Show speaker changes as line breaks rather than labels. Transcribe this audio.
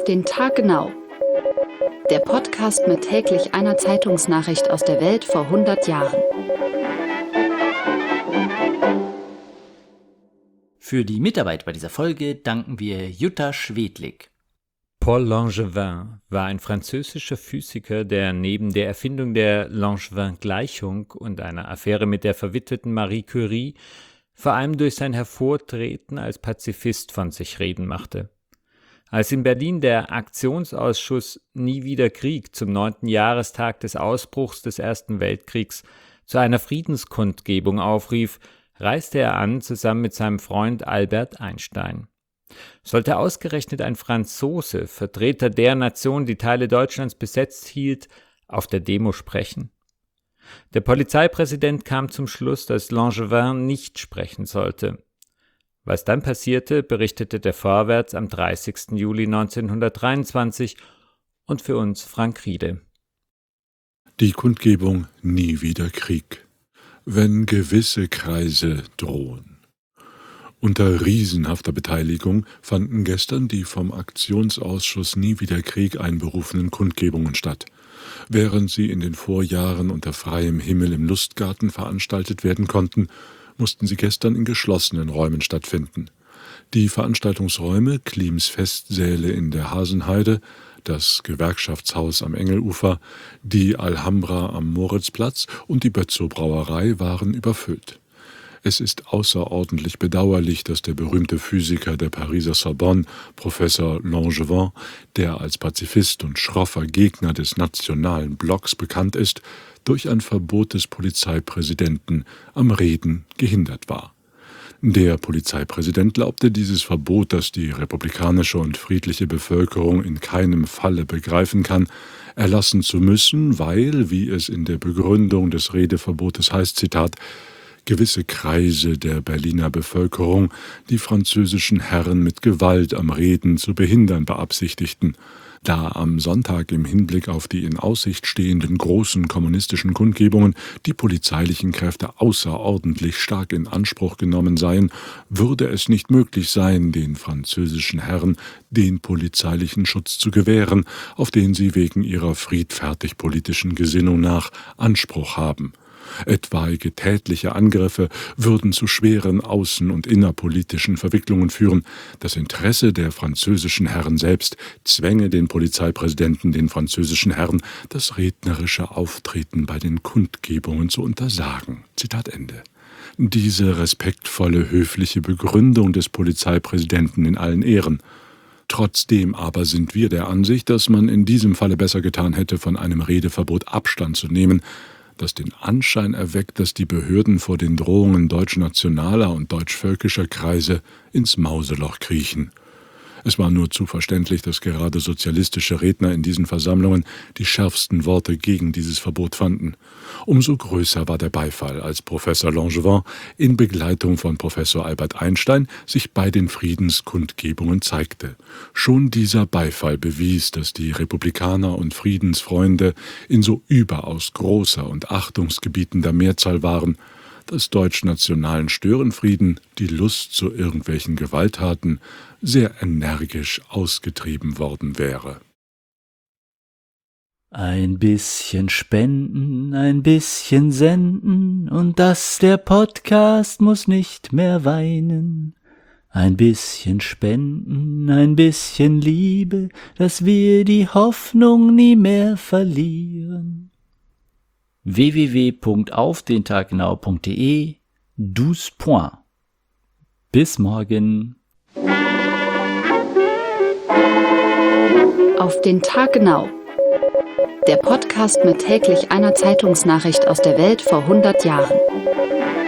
den Tag genau. Der Podcast mit täglich einer Zeitungsnachricht aus der Welt vor 100 Jahren.
Für die Mitarbeit bei dieser Folge danken wir Jutta Schwedlik.
Paul Langevin war ein französischer Physiker, der neben der Erfindung der Langevin-Gleichung und einer Affäre mit der verwitweten Marie Curie vor allem durch sein Hervortreten als Pazifist von sich reden machte. Als in Berlin der Aktionsausschuss Nie wieder Krieg zum 9. Jahrestag des Ausbruchs des Ersten Weltkriegs zu einer Friedenskundgebung aufrief, reiste er an, zusammen mit seinem Freund Albert Einstein. Sollte ausgerechnet ein Franzose, Vertreter der Nation, die Teile Deutschlands besetzt hielt, auf der Demo sprechen? Der Polizeipräsident kam zum Schluss, dass Langevin nicht sprechen sollte. Was dann passierte, berichtete der Vorwärts am 30. Juli 1923 und für uns Frank Riede.
Die Kundgebung Nie wieder Krieg. Wenn gewisse Kreise drohen. Unter riesenhafter Beteiligung fanden gestern die vom Aktionsausschuss Nie wieder Krieg einberufenen Kundgebungen statt. Während sie in den Vorjahren unter freiem Himmel im Lustgarten veranstaltet werden konnten, mussten sie gestern in geschlossenen Räumen stattfinden. Die Veranstaltungsräume, Klims Festsäle in der Hasenheide, das Gewerkschaftshaus am Engelufer, die Alhambra am Moritzplatz und die Bözzow-Brauerei waren überfüllt. Es ist außerordentlich bedauerlich, dass der berühmte Physiker der Pariser Sorbonne, Professor Langevin, der als Pazifist und schroffer Gegner des nationalen Blocks bekannt ist, durch ein Verbot des Polizeipräsidenten am Reden gehindert war. Der Polizeipräsident glaubte, dieses Verbot, das die republikanische und friedliche Bevölkerung in keinem Falle begreifen kann, erlassen zu müssen, weil, wie es in der Begründung des Redeverbotes heißt, Zitat, gewisse Kreise der Berliner Bevölkerung die französischen Herren mit Gewalt am Reden zu behindern beabsichtigten. Da am Sonntag im Hinblick auf die in Aussicht stehenden großen kommunistischen Kundgebungen die polizeilichen Kräfte außerordentlich stark in Anspruch genommen seien, würde es nicht möglich sein, den französischen Herren den polizeilichen Schutz zu gewähren, auf den sie wegen ihrer friedfertig politischen Gesinnung nach Anspruch haben. Etwaige tätliche Angriffe würden zu schweren außen- und innerpolitischen Verwicklungen führen. Das Interesse der französischen Herren selbst zwänge den Polizeipräsidenten, den französischen Herren, das rednerische Auftreten bei den Kundgebungen zu untersagen. Zitat Ende. Diese respektvolle, höfliche Begründung des Polizeipräsidenten in allen Ehren. Trotzdem aber sind wir der Ansicht, dass man in diesem Falle besser getan hätte, von einem Redeverbot Abstand zu nehmen, das den Anschein erweckt, dass die Behörden vor den Drohungen deutschnationaler und deutschvölkischer Kreise ins Mauseloch kriechen. Es war nur zu verständlich, dass gerade sozialistische Redner in diesen Versammlungen die schärfsten Worte gegen dieses Verbot fanden. Umso größer war der Beifall, als Professor Langevin in Begleitung von Professor Albert Einstein sich bei den Friedenskundgebungen zeigte. Schon dieser Beifall bewies, dass die Republikaner und Friedensfreunde in so überaus großer und achtungsgebietender Mehrzahl waren, dass deutschnationalen Störenfrieden, die Lust zu irgendwelchen Gewalttaten, sehr energisch ausgetrieben worden wäre.
Ein bisschen spenden, ein bisschen senden und der Podcast muss nicht mehr weinen. Ein bisschen spenden, ein bisschen Liebe, dass wir die Hoffnung nie mehr verlieren. www.aufdentaggenau.de 12 Points. Bis morgen.
Auf den Tag genau. Der Podcast mit täglich einer Zeitungsnachricht aus der Welt vor 100 Jahren.